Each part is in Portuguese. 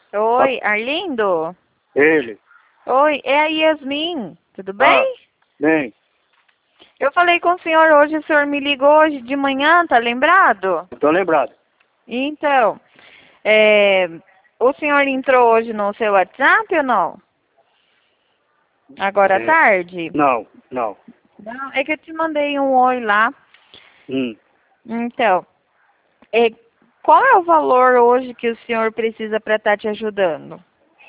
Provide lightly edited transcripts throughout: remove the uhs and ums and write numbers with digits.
Oi, Arlindo? Ele. Oi, é a Yasmin. Tudo Ah, bem? bem, Eu falei com o senhor hoje, o senhor me ligou hoje de manhã, tá lembrado? estou lembrado. Então, é, o senhor entrou hoje no seu WhatsApp ou não? Agora à É, tarde? não, não. Não, é que eu te mandei um oi lá. Hum, Então, é, qual é o valor hoje que o senhor precisa para estar te ajudando?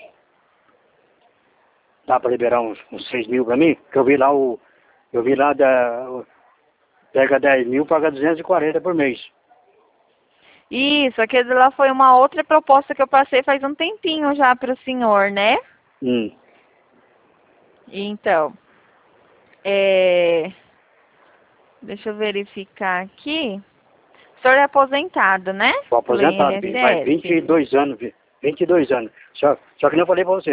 dá para liberar uns 6 mil para mim? Que eu vi lá pega 10 mil, paga 240 por mês. Isso, aquele lá foi uma outra proposta que eu passei faz um tempinho já para o senhor, né? Hum, Então, deixa eu verificar aqui. O senhor é aposentado, né? tô Pelo aposentado, filho. Faz INSS? 22 anos, filho. 22 anos. Só que nem eu falei para você,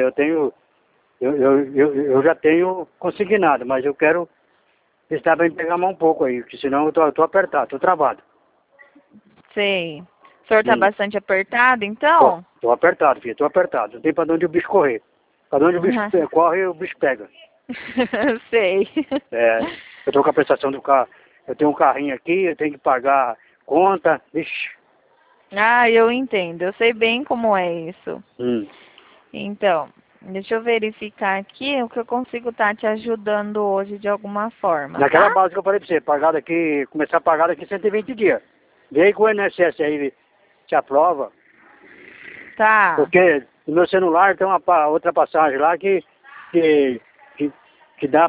eu já tenho consignado, mas eu quero estar para me pegar mais um pouco aí, porque senão eu tô apertado, tô travado. Sei. O senhor está Hum. bastante apertado, então? Tô apertado, filho, tô apertado. Não tem pra onde o bicho correr. Pra onde o bicho corre, o bicho pega. Sei. É, eu tô com a prestação do carro. Eu tenho um carrinho aqui, eu tenho que pagar conta. Vixe. Ah, eu entendo. Eu sei bem como é isso. Hum. Então, deixa eu verificar aqui o que eu consigo estar te ajudando hoje de alguma forma, Naquela tá? base que eu falei pra você, pagar daqui, começar a pagar daqui 120 dias. Vê aí com o INSS aí, te aprova. Tá. Porque no meu celular tem outra passagem lá que, que, que dá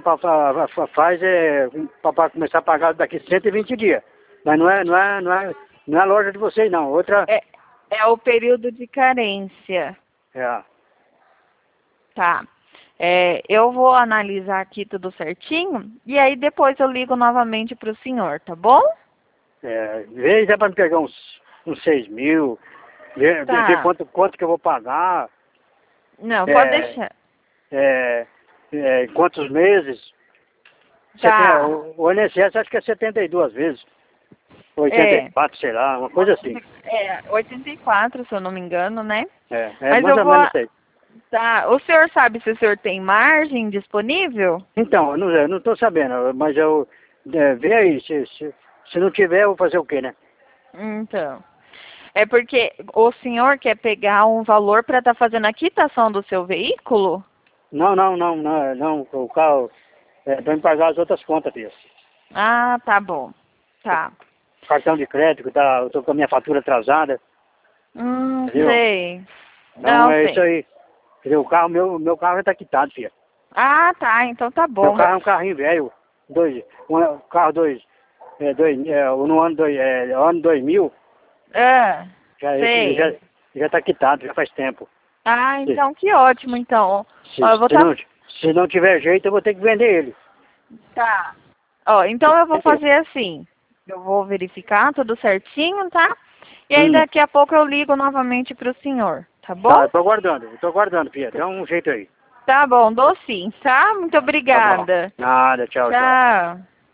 pra começar a pagar daqui 120 dias. Mas não é a loja de vocês não, outra. É, é o período de carência. É, Tá. Eu vou analisar aqui tudo certinho e aí depois eu ligo novamente para o senhor, tá bom? vê dá pra me pegar uns 6 mil, ver Tá. quanto que eu vou pagar, Não, pode é, deixar. quantos meses. Tá. O INSS acho que é 72 vezes, É. 84, sei lá, uma coisa assim. 84, se eu não me engano, né? É Mas mais eu ou vou. menos isso aí. Tá. O senhor sabe se o senhor tem margem disponível? Então, eu não estou sabendo, mas vê aí, se não tiver, eu vou fazer o quê, né? Então. É porque o senhor quer pegar um valor para estar fazendo a quitação do seu veículo? Não, o carro, para me pagar as outras contas, filho. Ah, tá bom. Tá. Cartão de crédito, eu tô com a minha fatura atrasada, entendeu? Sei. Então Não é isso sei. aí. Entendeu? Meu carro já tá quitado, filha. Ah, tá. Então tá Meu bom. carro é um carrinho velho, carro no ano 2000, Ah, ele sei. já tá quitado, já faz tempo. Ah, Se, então que ótimo, então. Ó, se, eu vou se tá. não, se não tiver jeito, eu vou ter que vender ele. Tá. Ó, então eu vou Entendeu? fazer assim. Eu vou verificar tudo certinho, tá? E aí Hum, daqui a pouco eu ligo novamente pro senhor, tá bom? tá, eu tô aguardando, filha. Dá um jeito aí. Tá bom, dou sim, tá? Muito Tá bom. obrigada. Nada, tchau, tchau. Tchau.